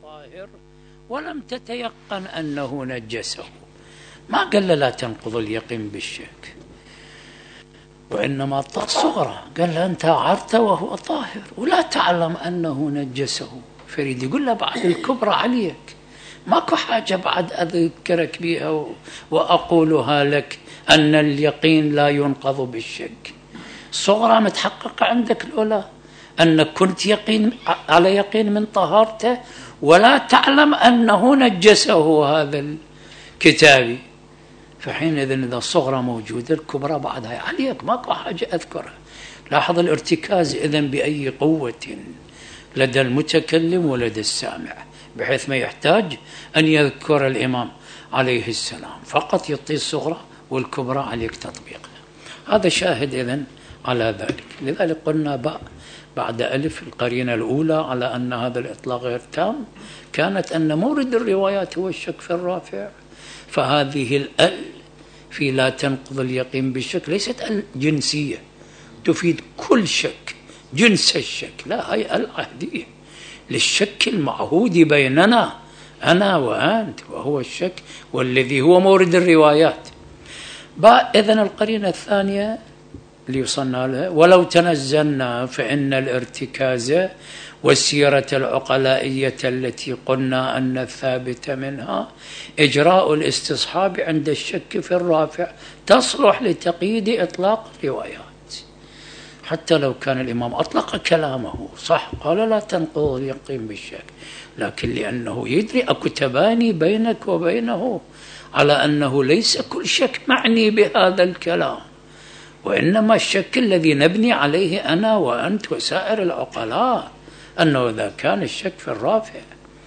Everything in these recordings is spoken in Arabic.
طاهر ولم تتيقن أنه نجسه، ما قال له لا تنقض اليقين بالشك، وإنما أطلق صغرى، قال له أنت عرت وهو طاهر ولا تعلم أنه نجسه، فريد يقول له بعد الكبرى عليك، ماكو حاجة بعد أذكرك بها وأقولها لك أن اليقين لا ينقض بالشك. صغرى متحققة عندك الأولى أنك كنت على يقين من طهارته ولا تعلم أنه نجسه هذا الكتابي، فحينئذ إذا الصغرى موجودة الكبرى بعدها عليك، ماكو حاجة أذكرها. لاحظ الارتكاز إذن بأي قوة لدى المتكلم ولدى السامع، بحيث ما يحتاج أن يذكر الإمام عليه السلام، فقط يعطي الصغرى والكبرى عليك تطبيقها. هذا شاهد إذن على ذلك. لذلك قلنا باء بعد ألف القرينة الأولى على أن هذا الإطلاق غير تام كانت أن مورد الروايات هو الشك في الرافع، فهذه الأل في لا تنقض اليقين بالشك ليست الجنسية تفيد كل شك، جنس الشك، لا، هي العهدية للشك المعهود بيننا أنا وأنت، وهو الشك والذي هو مورد الروايات. إذن القرينة الثانية اللي وصلنا لها ولو تنزلنا فإن الارتكاز والسيرة العقلائية التي قلنا أن الثابت منها إجراء الاستصحاب عند الشك في الرافع تصلح لتقييد إطلاق الروايات، حتى لو كان الإمام أطلق كلامه صح، قال لا تنقض اليقين بالشك، لكن لأنه يدري أكو تباني بينك وبينه على أنه ليس كل شك معني بهذا الكلام، وإنما الشك الذي نبني عليه أنا وأنت وسائر العقلاء أنه إذا كان الشك في الرافع،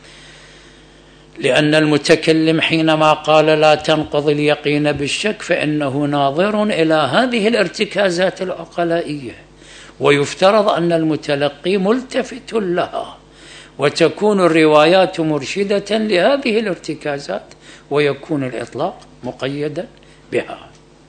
لأن المتكلم حينما قال لا تنقض اليقين بالشك فإنه ناظر إلى هذه الارتكازات العقلائية، ويفترض أن المتلقي ملتفت لها، وتكون الروايات مرشدة لهذه الارتكازات، ويكون الإطلاق مقيدا بها.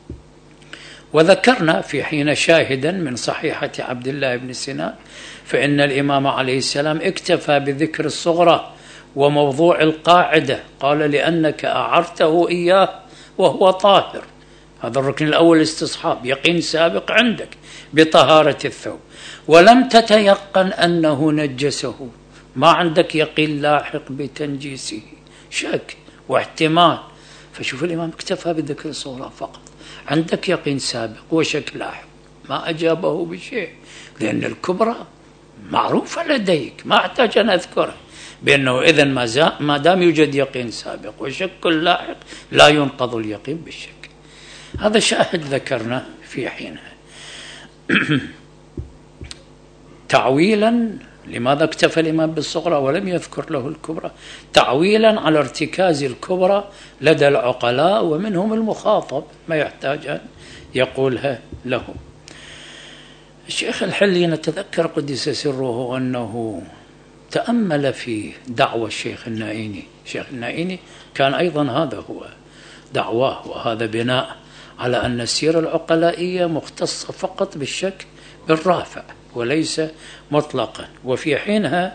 وذكرنا في حين شاهدا من صحيحة عبد الله بن سنان فإن الإمام عليه السلام اكتفى بذكر الصغرى وموضوع القاعدة، قال لأنك أعرته إياه وهو طاهر، هذا الركن الأول استصحاب، يقين سابق عندك بطهارة الثوب، ولم تتيقن أنه نجسه، ما عندك يقين لاحق بتنجيسه، شك واحتمال، فشوف الإمام اكتفى بذكر الصغرى فقط، عندك يقين سابق وشك لاحق، ما أجابه بشيء، لأن الكبرى معروفة لديك ما أحتاج أن أذكره، بأنه إذن ما دام يوجد يقين سابق وشك لاحق لا ينقض اليقين بالشك. هذا شاهد ذكرنا في حينها. تعويلا لماذا اكتفى الإمام بالصغرى ولم يذكر له الكبرى؟ تعويلا على ارتكاز الكبرى لدى العقلاء ومنهم المخاطب، ما يحتاج أن يقولها له. الشيخ الحلي نتذكر قدس سره أنه تأمل في دعوى الشيخ النائيني. الشيخ النائيني كان أيضا هذا هو دعواه، وهذا بناء على أن السيرة العقلائية مختصة فقط بالشك بالرافع وليس مطلقا. وفي حينها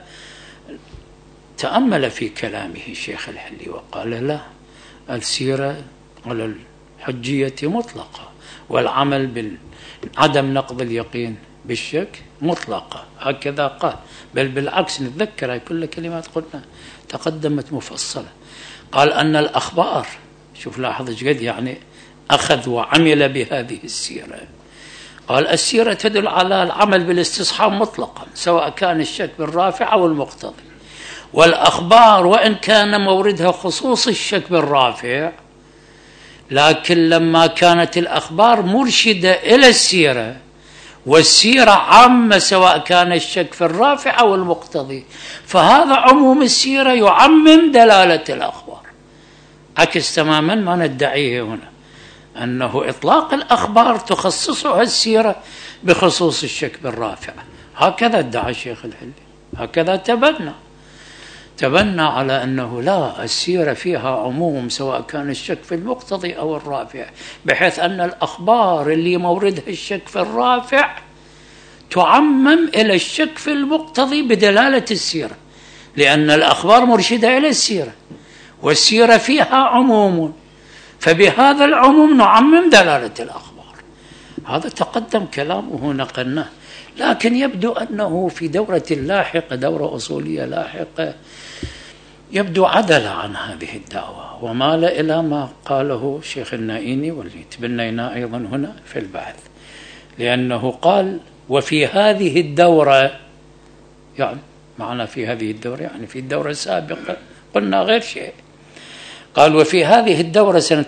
تأمل في كلامه الشيخ الحلي وقال لا، السيرة على الحجية مطلقة، والعمل بعدم نقض اليقين بالشك مطلقة، هكذا قال، بل بالعكس نتذكر كل كلمات قلنا تقدمت مفصلة. قال أن الأخبار، شوف لاحظ قد يعني أخذ وعمل بهذه السيرة، قال السيرة تدل على العمل بالاستصحاب مطلقا سواء كان الشك بالرافع أو المقتضي، والأخبار وإن كان موردها خصوص الشك بالرافع، لكن لما كانت الأخبار مرشدة إلى السيرة، والسيرة عامة سواء كان الشك في الرافع أو المقتضي، فهذا عموم السيرة يعمم دلالة الأخبار، عكس تماما ما ندعيه هنا أنه إطلاق الأخبار تخصصها السيرة بخصوص الشك بالرافع، هكذا ادعى الشيخ الحلي، هكذا تبنى على أنه لا، السيرة فيها عموم سواء كان الشك في المقتضي أو الرافع، بحيث أن الأخبار اللي موردها الشك في الرافع تعمم إلى الشك في المقتضي بدلالة السيرة، لأن الأخبار مرشدة إلى السيرة، والسيرة فيها عموم، فبهذا العموم نعمم دلالة الأخبار. هذا تقدم كلامه نقلناه، لكن يبدو أنه في دورة لاحقة، دورة أصولية لاحقة، يبدو عدل عن هذه الدعوة ومال إلى ما قاله شيخ النائيني واللي تبنينا أيضا هنا في البحث، لأنه قال وفي هذه الدورة، يعني معنى في هذه الدورة يعني في الدورة السابقة قلنا غير شيء، قال وفي هذه الدورة سنة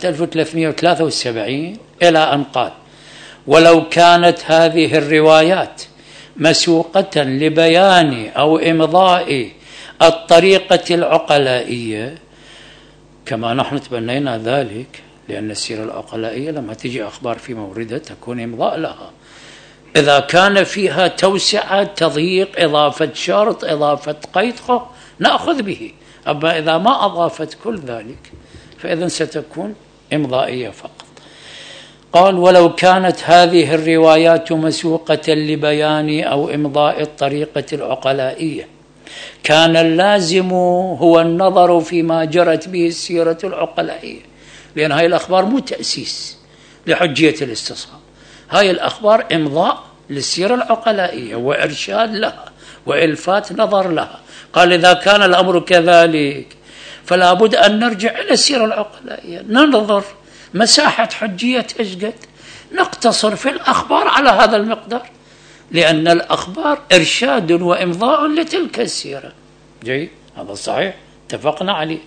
1373 إلى أن قال ولو كانت هذه الروايات مسوقة لبيان أو إمضاء الطريقة العقلائية، كما نحن تبنينا ذلك، لأن السيرة العقلائية لما تجي أخبار في موردها تكون إمضاء لها، إذا كان فيها توسعة، تضييق، إضافة شرط، إضافة قيد نأخذ به، أما إذا ما أضافت كل ذلك فإذن ستكون إمضائية فقط. قال ولو كانت هذه الروايات مسوقة لبيان أو إمضاء الطريقة العقلائية كان اللازم هو النظر فيما جرت به السيرة العقلائية، لأن هاي الأخبار مو تأسيس لحجية الاستصحاب، هاي الأخبار إمضاء للسيرة العقلائية وإرشاد لها وإلفات نظر لها. قال إذا كان الأمر كذلك فلا بد أن نرجع إلى السيرة العقلائية، ننظر مساحة حجية إشقد، نقتصر في الأخبار على هذا المقدار، لأن الأخبار إرشاد وإمضاء لتلك السيرة. جيد، هذا صحيح اتفقنا عليه.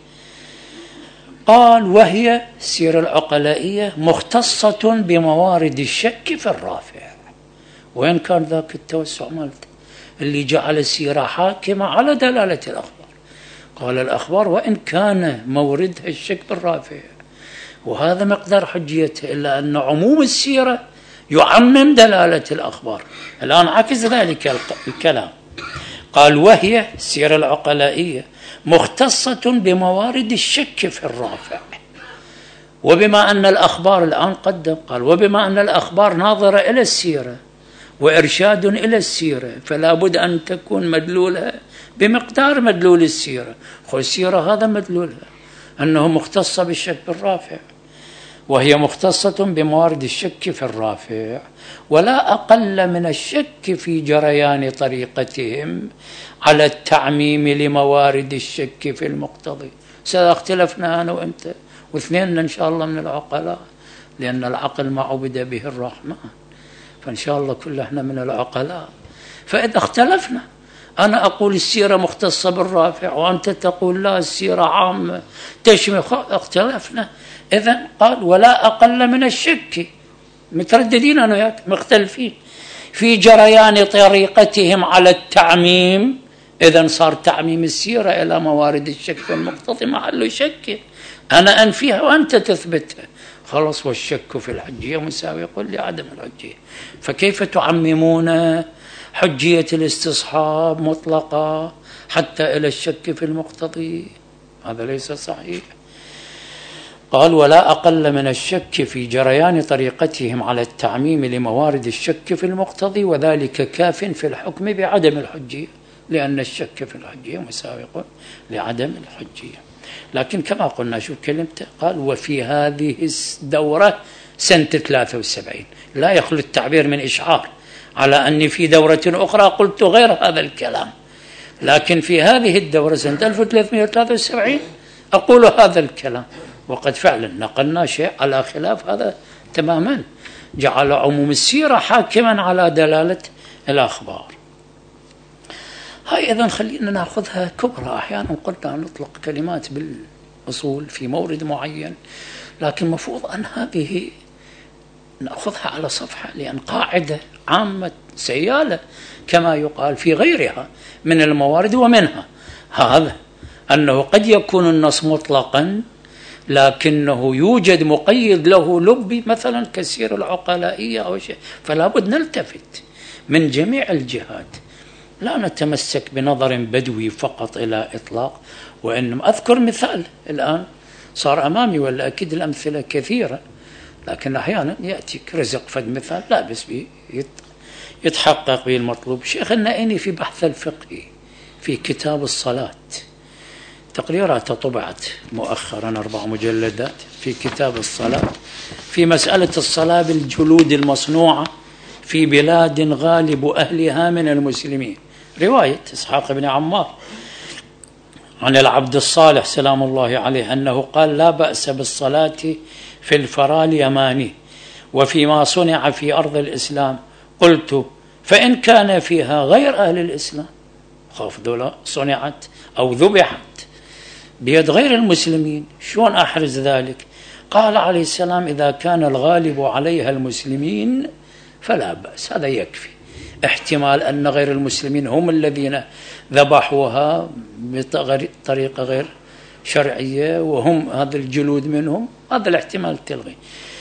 قال وهي السيرة العقلائية مختصة بموارد الشك في الرافع. وين كان ذاك التوسع مالته اللي جعل السيرة حاكمة على دلالة الأخبار؟ قال الأخبار وإن كان موردها الشك بالرافع، وهذا مقدار حجيته، إلا أن عموم السيرة يعمم دلالة الأخبار. الآن عكس ذلك الكلام، قال وهي السيرة العقلائية مختصة بموارد الشك في الرافع، وبما أن الأخبار الآن قدم قال وبما أن الأخبار ناظرة إلى السيرة وإرشاد إلى السيرة، فلا بد أن تكون مدلولها بمقدار مدلول السيرة. السيرة هذا مدلولها أنه مختصة بالشك بالرافع، وهي مختصة بموارد الشك في الرافع، ولا أقل من الشك في جريان طريقتهم على التعميم لموارد الشك في المقتضي. ساختلفنا أنا وأنت واثنين إن شاء الله من العقلاء، لأن العقل ما عبد به الرحمن، فإن شاء الله كلنا من العقلاء. فإذا اختلفنا، أنا أقول السيرة مختصة بالرافع وأنت تقول لا السيرة عامة تشمل، اختلفنا. إذن قال ولا أقل من الشك، مترددين أنا وياك مختلفين في جريان طريقتهم على التعميم. إذن صار تعميم السيرة إلى موارد الشك والمقتضي محل شك، أنا أنفيها وأنت تثبتها، خلاص. والشك في الحجية مساوي لعدم الحجية، فكيف تعممون حجية الاستصحاب مطلقة حتى إلى الشك في المقتضي؟ هذا ليس صحيح. قال ولا أقل من الشك في جريان طريقتهم على التعميم لموارد الشك في المقتضي، وذلك كاف في الحكم بعدم الحجية، لأن الشك في الحجية مساوي لعدم الحجية. لكن كما قلنا شوف كلمته، قال وفي هذه الدورة سنة 73، لا يخلو التعبير من إشعار على أني في دورة أخرى قلت غير هذا الكلام، لكن في هذه الدورة سنة 1373 أقول هذا الكلام، وقد فعلا نقلنا شيء على خلاف هذا تماما، جعل عموم السيرة حاكما على دلالة الأخبار. هاي إذن خلينا نأخذها كبرى. أحيانا قلنا نطلق كلمات بالأصول في مورد معين، لكن مفروض أن هذه نأخذها على صفحة، لأن قاعدة عامة سيالة كما يقال في غيرها من الموارد، ومنها هذا أنه قد يكون النص مطلقا لكنه يوجد مقيد له لبي مثلا كسير العقلائية أو شيء، فلا بد نلتفت من جميع الجهات، لا نتمسك بنظر بدوي فقط إلى إطلاق. وإنما أذكر مثال الآن صار أمامي، ولا أكيد الأمثلة كثيرة، لكن أحيانا يأتيك رزق فد مثال لا بس يتحقق به المطلوب. شيخ النائيني في بحث الفقه في كتاب الصلاة، تقريراتها طبعت مؤخرا 4 مجلدات في كتاب الصلاة، في مسألة الصلاة بالجلود المصنوعة في بلاد غالب أهلها من المسلمين، رواية إسحاق بن عمار عن العبد الصالح سلام الله عليه أنه قال: لا بأس بالصلاة في الفرا اليماني وفيما صنع في أرض الإسلام. قلت: فإن كان فيها غير أهل الإسلام، خاف دولة صنعت أو ذبحت بيد غير المسلمين، شلون أحرز ذلك؟ قال عليه السلام: إذا كان الغالب عليها المسلمين فلا بأس، هذا يكفي. احتمال أن غير المسلمين هم الذين ذبحوها بطريقة غير شرعية وهم هذا الجلود منهم، هذا الاحتمال تلغي.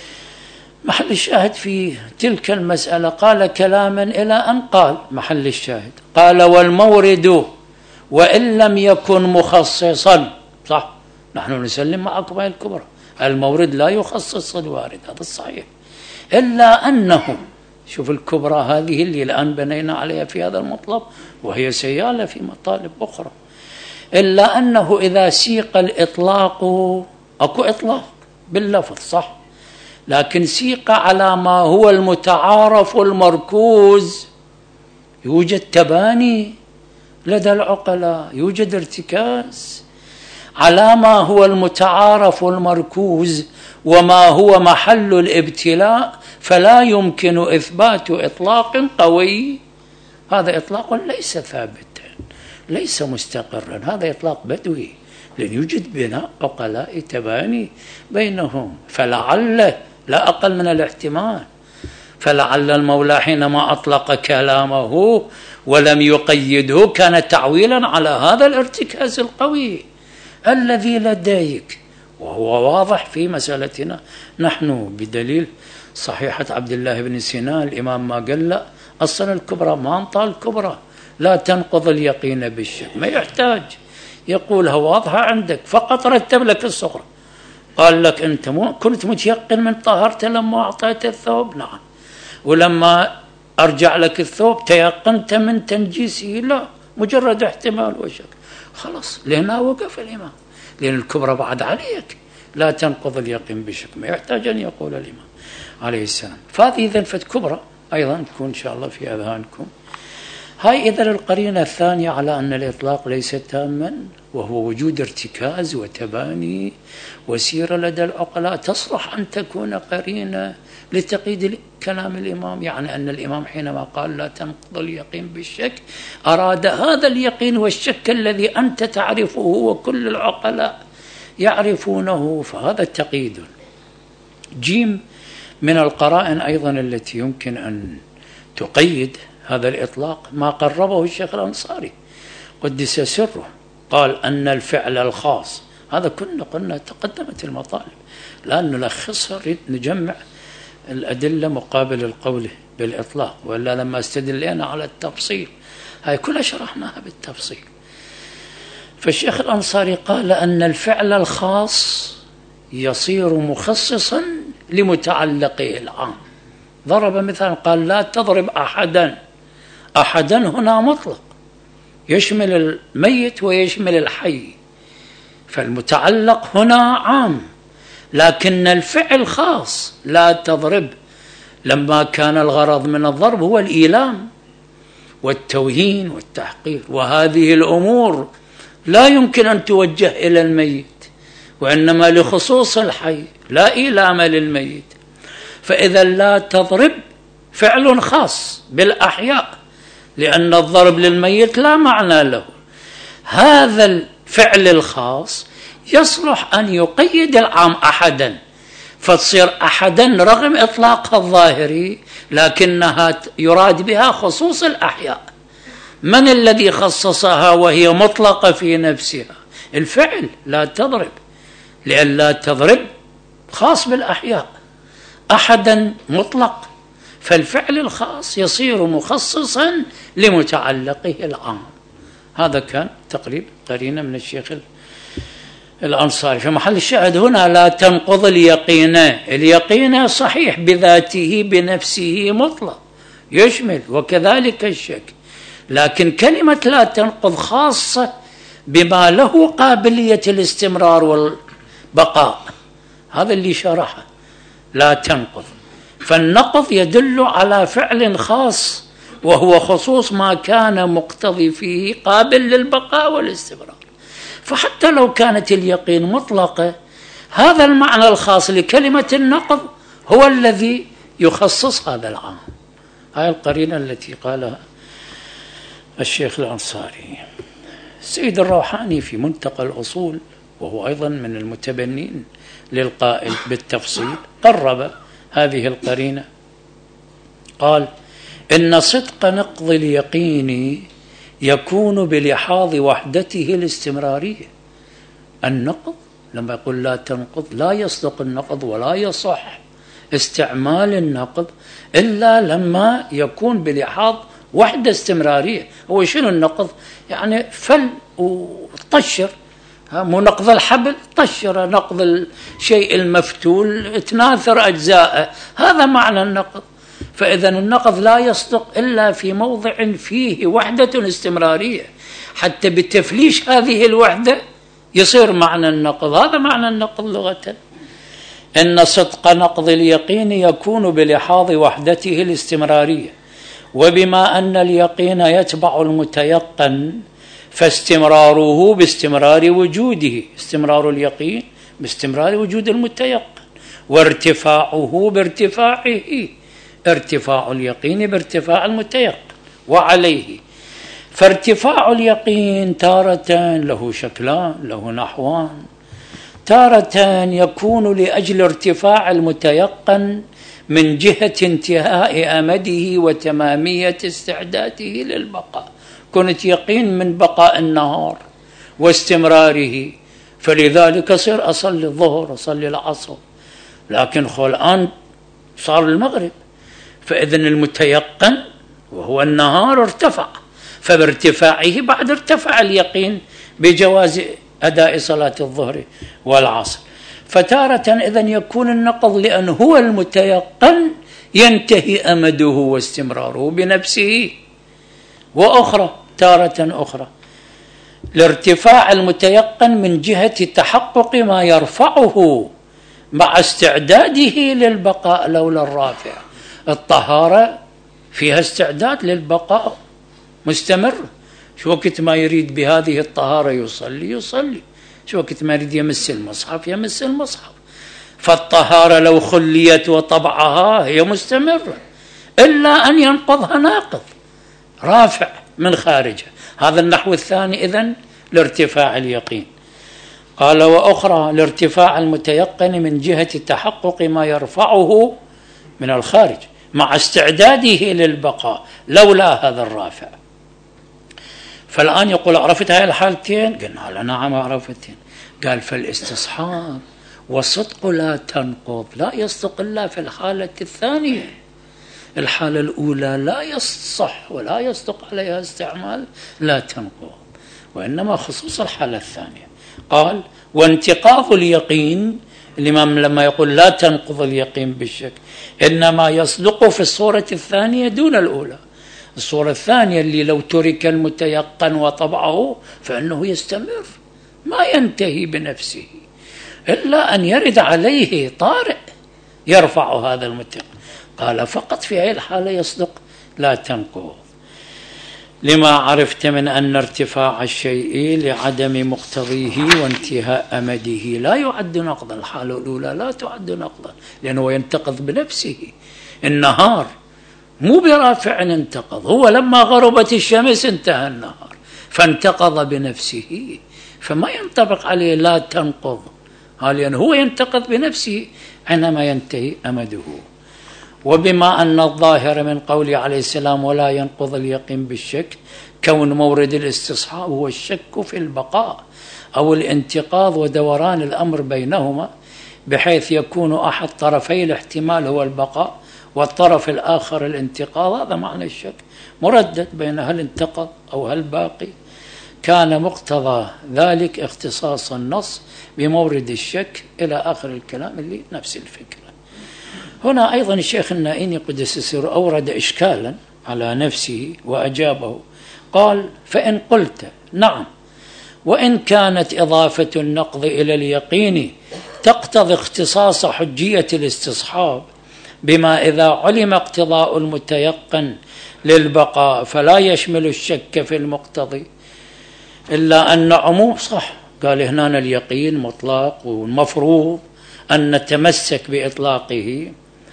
محل الشاهد في تلك المسألة قال كلاما إلى أن قال، محل الشاهد قال: والمورد وإن لم يكن مخصصا، صح، نحن نسلم معكم هاي الكبرى، المورد لا يخصص الوارد، هذا الصحيح، إلا أنه، شوف الكبرى هذه اللي الآن بنينا عليها في هذا المطلب وهي سيالة في مطالب أخرى، إلا أنه إذا سيق الإطلاق، أكو إطلاق باللفظ صح، لكن سيق على ما هو المتعارف المركوز، يوجد تباني لدى العقلاء، يوجد ارتكاز على ما هو المتعارف المركوز وما هو محل الابتلاء، فلا يمكن إثبات إطلاق قوي. هذا إطلاق ليس ثابتا، ليس مستقرا، هذا إطلاق بدوي، لأن يوجد بناء عقلاء تباني بينهم، فلعل، لا أقل من الاحتمال، فلعل المولى حينما أطلق كلامه ولم يقيده كان تعويلا على هذا الارتكاز القوي الذي لديك، وهو واضح في مسألتنا نحن بدليل صحيحة عبد الله بن سينا الإمام ما قال لا، أصلا الكبرى ما انطى الكبرى لا تنقض اليقين بالشك، ما يحتاج يقولها واضحة عندك، فقط رتب لك الصغرى، قال لك أنت كنت متيقن من طهرته لما أعطيت الثوب، نعم، ولما أرجع لك الثوب تيقنت من تنجيسه، لا، مجرد احتمال وشك، خلاص لهنا وقف الإمام، لأن الكبرى بعد عليك، لا تنقض اليقين بشك، ما يحتاج أن يقول الإمام عليه السلام. فهذه إذن كبرى أيضا تكون إن شاء الله في أذهانكم. هاي إذن القرينة الثانية على أن الإطلاق ليس تاما، وهو وجود ارتكاز وتباني وسيرة لدى العقلاء تصلح أن تكون قرينة لتقييد كلام الإمام، يعني أن الإمام حينما قال لا تنقض اليقين بالشك أراد هذا اليقين والشك الذي أنت تعرفه وكل العقلاء يعرفونه، فهذا التقييد. جيم من القرائن أيضا التي يمكن أن تقيد هذا الإطلاق ما قربه الشيخ الأنصاري قدس سره، قال أن الفعل الخاص، هذا قلنا تقدمت المطالب، لأن نلخصها نجمع الأدلة مقابل القول بالإطلاق، وإلا لما استدلنا على التفصيل هاي كلها شرحناها بالتفصيل. فالشيخ الأنصاري قال أن الفعل الخاص يصير مخصصا لمتعلقه العام، ضرب مثلا قال لا تضرب أحدا، أحدا هنا مطلق يشمل الميت ويشمل الحي، فالمتعلق هنا عام، لكن الفعل خاص، لا تضرب، لما كان الغرض من الضرب هو الإيلام والتوهين والتحقير، وهذه الأمور لا يمكن أن توجه إلى الميت، وإنما لخصوص الحي، لا إيلام للميت، فإذا لا تضرب فعل خاص بالأحياء، لأن الضرب للميت لا معنى له. هذا الفعل الخاص يصلح أن يقيد العام أحدا، فتصير أحدا رغم إطلاقها الظاهري لكنها يراد بها خصوص الأحياء. من الذي خصصها وهي مطلقة في نفسها؟ الفعل لا تضرب، لأن لا تضرب خاص بالأحياء، أحدا مطلق، فالفعل الخاص يصير مخصصا لمتعلقه العام. هذا كان تقريب قرينة من الشيخ الأنصاري. في محل الشاهد هنا لا تنقض اليقين، اليقين صحيح بذاته بنفسه مطلق يشمل، وكذلك الشك، لكن كلمة لا تنقض خاصة بما له قابلية الاستمرار والبقاء، هذا اللي شرحه لا تنقض. فالنقض يدل على فعل خاص، وهو خصوص ما كان مقتضي فيه قابل للبقاء والاستمرار. فحتى لو كانت اليقين مطلقة، هذا المعنى الخاص لكلمة النقض هو الذي يخصص هذا العام. هاي القرينة التي قالها الشيخ الأنصاري. السيد الروحاني في منتقى الأصول، وهو أيضا من المتبنين للقائل بالتفصيل، قرب هذه القرينة، قال: إن صدق نقض اليقين يكون بلحاظ وحدته الاستمرارية. النقض لما يقول لا تنقض، لا يصدق النقض ولا يصح استعمال النقض إلا لما يكون بلحاظ وحدة استمرارية. هو شنو النقض؟ يعني فل وطشر، مو نقض الحبل، طشر، نقض الشيء المفتول، تناثر أجزاءه، هذا معنى النقض. فإذا النقض لا يصدق إلا في موضع فيه وحدة استمرارية، حتى بتفليش هذه الوحدة يصير معنى النقض. هذا معنى النقض لغة. إن صدق نقض اليقين يكون بلحاظ وحدته الاستمرارية، وبما أن اليقين يتبع المتيقن فاستمراره باستمرار وجوده، استمرار اليقين باستمرار وجود المتيقن، وارتفاعه بارتفاعه، ارتفاع اليقين بارتفاع المتيقن، وعليه. فارتفاع اليقين تارة له شكلان، له نحوان. تارة يكون لأجل ارتفاع المتيقن من جهة انتهاء أمده وتمامية استعداده للبقاء. كنت يقين من بقاء النهار واستمراره، فلذلك صير أصلي الظهر أصلي العصر، لكن الآن صار المغرب، فإذن المتيقن وهو النهار ارتفع، فبارتفاعه بعد ارتفع اليقين بجواز أداء صلاة الظهر والعصر. فتارة إذن يكون النقض لأن هو المتيقن ينتهي أمده واستمراره بنفسه. وأخرى تارة أخرى لارتفاع المتيقن من جهة تحقق ما يرفعه مع استعداده للبقاء لولا الرافع. الطهارة فيها استعداد للبقاء مستمر، شو وقت ما يريد بهذه الطهارة يصلي، شو وقت ما يريد يمس المصحف يمس المصحف. فالطهارة لو خليت وطبعها هي مستمرة، إلا أن ينقضها ناقض رافع من خارجه. هذا النحو الثاني إذن لارتفاع اليقين. قال: وأخرى لارتفاع المتيقن من جهة تحقق ما يرفعه من الخارج مع استعداده للبقاء لولا هذا الرافع. فالآن يقول: عرفت هاي الحالتين؟ قلنا له نعم عرفتين. قال: فالاستصحاب والصدق لا تنقض لا يصدق إلا في الحالة الثانية. الحالة الأولى لا يصح ولا يصدق عليها استعمال لا تنقض، وإنما خصوص الحالة الثانية. قال: وانتقاض اليقين، الإمام لما يقول لا تنقض اليقين بالشك إنما يصدق في الصورة الثانية دون الأولى. الصورة الثانية اللي لو ترك المتيقن وطبعه فإنه يستمر ما ينتهي بنفسه، إلا أن يرد عليه طارئ يرفع هذا المتيقن. قال: فقط في هذه الحالة يصدق لا تنقض، لما عرفت من أن ارتفاع الشيء لعدم مقتضيه وانتهاء أمده لا يعد نقضا. الحالة الأولى لا تعد نقضا لأنه ينتقض بنفسه. النهار مو برافع انتقض، هو لما غربت الشمس انتهى النهار فانتقض بنفسه، فما ينطبق عليه لا تنقض، لأنه هو ينتقض بنفسه عندما ينتهي أمده. وبما أن الظاهر من قوله عليه السلام ولا ينقض اليقين بالشك كون مورد الاستصحاب هو الشك في البقاء أو الانتقاض ودوران الأمر بينهما، بحيث يكون أحد طرفي الاحتمال هو البقاء والطرف الآخر الانتقاض. هذا معنى الشك، مردد بين هل انتقض أو هل باقي. كان مقتضى ذلك اختصاص النص بمورد الشك إلى آخر الكلام اللي نفس الفكرة. هنا أيضا الشيخ النائيني قدس السر أورد إشكالا على نفسه وأجابه. قال: فإن قلت نعم، وإن كانت إضافة النقض إلى اليقين تقتضي اختصاص حجية الاستصحاب بما إذا علم اقتضاء المتيقن للبقاء فلا يشمل الشك في المقتضي، إلا أن عموم صح. قال هنا اليقين مطلق والمفروض أن نتمسك بإطلاقه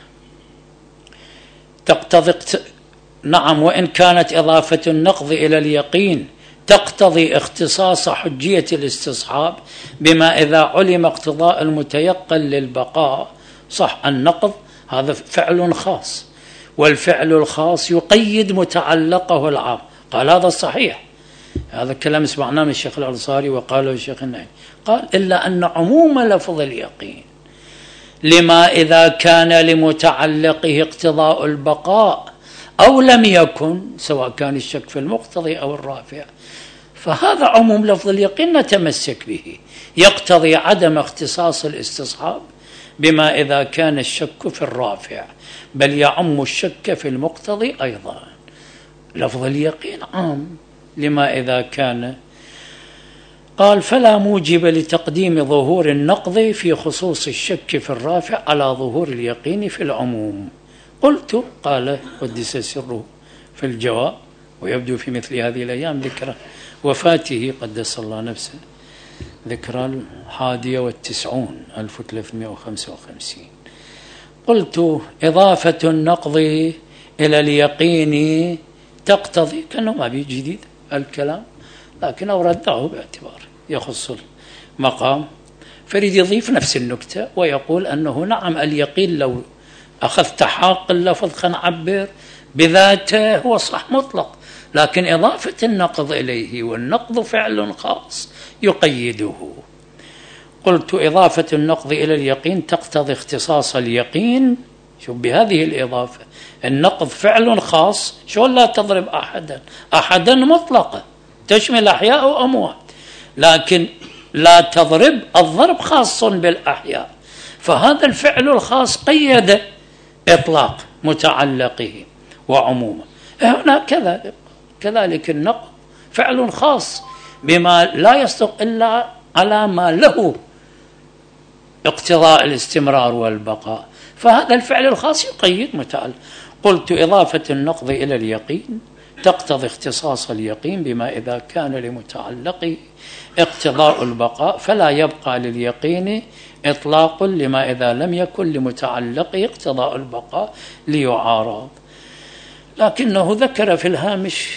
تقتضي نعم، وإن كانت إضافة النقض إلى اليقين تقتضي اختصاص حجية الاستصحاب بما إذا علم اقتضاء المتيقن للبقاء صح. النقض هذا فعل خاص، والفعل الخاص يقيد متعلقه العام. قال هذا صحيح، هذا الكلام سمعناه من الشيخ الأنصاري وقاله الشيخ النعيم. قال: إلا أن عموم لفظ اليقين لما إذا كان لمتعلقه اقتضاء البقاء أو لم يكن، سواء كان الشك في المقتضي أو الرافع، فهذا عموم لفظ اليقين نتمسك به، يقتضي عدم اختصاص الاستصحاب بما إذا كان الشك في الرافع، بل يعم الشك في المقتضي أيضا. لفظ اليقين عام لما إذا كان. قال: فلا موجب لتقديم ظهور النقض في خصوص الشك في الرافع على ظهور اليقين في العموم. قلت: قال قدس سره في الجواب: ويبدو في مثل هذه الأيام ذكرى وفاته قدس الله نفسه، ذكرى 91 1355. قلت: إضافة النقض إلى اليقين تقتضي، كأنه ما بي جديد الكلام، لكن أورده باعتبار يخص المقام، فريد يضيف نفس النكتة ويقول أنه نعم اليقين لو أخذت حاق اللفظ خلينا نعبر بذاته هو صح مطلق، لكن إضافة النقض إليه، والنقض فعل خاص يقيده. قلت: إضافة النقض إلى اليقين تقتضي اختصاص اليقين. شوف بهذه الإضافة، النقض فعل خاص، شو لا تضرب أحدا مطلقة تشمل أحياء وأموات، لكن لا تضرب الضرب خاص بالأحياء، فهذا الفعل الخاص قيد إطلاق متعلقه وعمومه. هنا كذلك النقض فعل خاص بما لا يصدق إلا على ما له اقتضاء الاستمرار والبقاء، فهذا الفعل الخاص يقيد متعلق. قلت: إضافة النقض إلى اليقين تقتضي اختصاص اليقين بما إذا كان لمتعلقه اقتضاء البقاء فلا يبقى لليقين إطلاق لما إذا لم يكن لمتعلقه اقتضاء البقاء ليعارض. لكنه ذكر في الهامش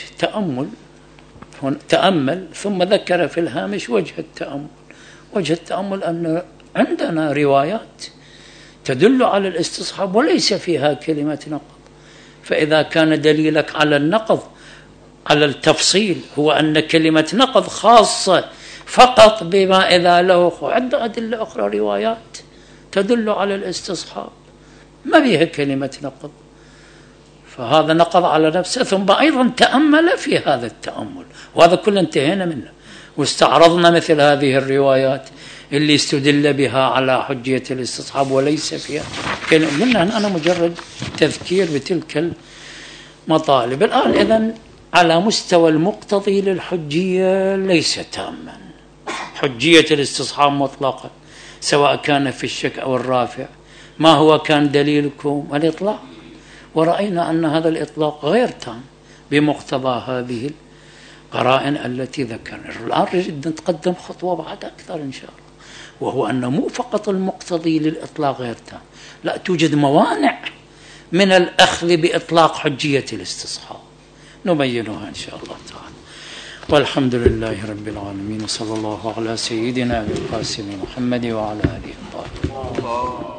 تأمل ثم ذكر في الهامش وجه التأمل أن عندنا روايات تدل على الاستصحاب وليس فيها كلمة نقض، فإذا كان دليلك على النقض على التفصيل هو أن كلمة نقض خاصة فقط بما إذا له عدة أدلة أخرى روايات تدل على الاستصحاب ما بها كلمة نقض، فهذا نقض على نفسه. ثم أيضا تأمل في هذا التأمل، وهذا كله انتهينا منه واستعرضنا مثل هذه الروايات اللي استدل بها على حجية الاستصحاب وليس فيها كلمة. قلنا أنا مجرد تذكير بتلك المطالب. الآن إذن على مستوى المقتضي للحجية ليس تاما، حجية الاستصحاب مطلقة سواء كان في الشك أو الرافع. ما هو كان دليلكم؟ الإطلاق، ورأينا أن هذا الإطلاق غير تام بمقتضى هذه القرائن التي ذكرنا. الآن نريد نتقدم خطوة بعد أكثر إن شاء الله، وهو أن مو فقط المقتضي للإطلاق غير تام، لا توجد موانع من الأخذ بإطلاق حجية الاستصحاب نبينها إن شاء الله تعالى. والحمد لله رب العالمين، وصلى الله على سيدنا أبي القاسم محمد وعلى آله الطاهرين.